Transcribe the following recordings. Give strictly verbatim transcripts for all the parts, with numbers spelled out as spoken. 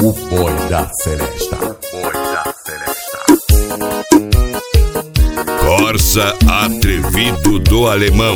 O boi da Seresta. O boi da Seresta. Corsa atrevido do alemão.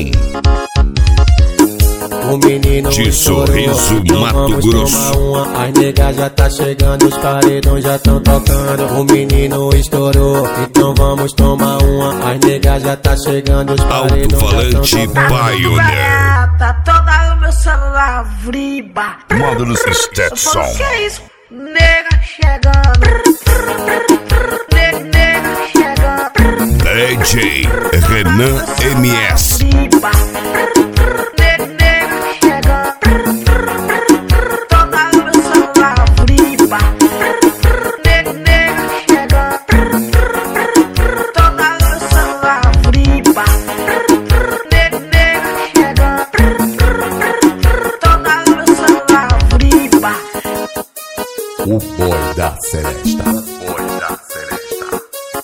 O menino de Sorriso, então Mato Grosso. Uma. As negas já tá chegando, os paredões já tão tocando. O menino estourou, então vamos tomar uma. As negas já tá chegando, os paredões Alto-falante já tão tocando. Pioneer. Tá toda o meu celular vriba. Módulos Stetson. Que é isso? Nega chegando. Nega, nega chegando. D J Renan M S. Vriba. Nega, nega chegando. Toda o meu celular vriba. Nega, nega chegando. Toda o meu celular vriba. Nega, nega chegando. Toda o meu celular vriba. O boi da Seresta. O boi da Seresta.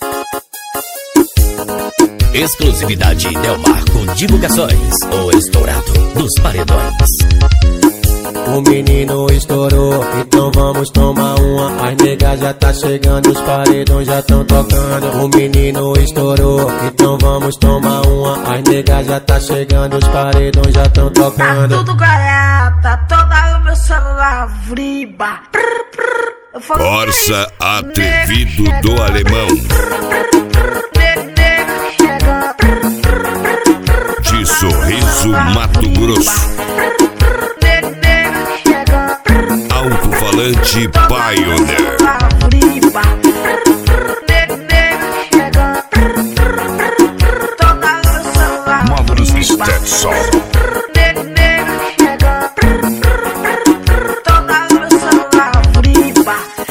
Exclusividade Delmarco Divulgações, o estourado dos paredões. O menino estourou, então vamos tomar uma. As negas já tá chegando, os paredões já tão tocando. O menino estourou, então vamos tomar uma. As negas já tá chegando, os paredões já tão Tá tocando. tudo garata, toda o meu celular vriba. Eu falo, Corsa "Que é isso? atrevido Nega do chegando. alemão. Nega, nega chegando. De Sorriso, Mato Grosso. Nega, nega chegando. Alto-falante Pioneer. Celular vriba. Nega, nega chegando. Toda o meu celular Módulos vriba. Stetson. Nega, nega chegando. Toda o meu celular vriba.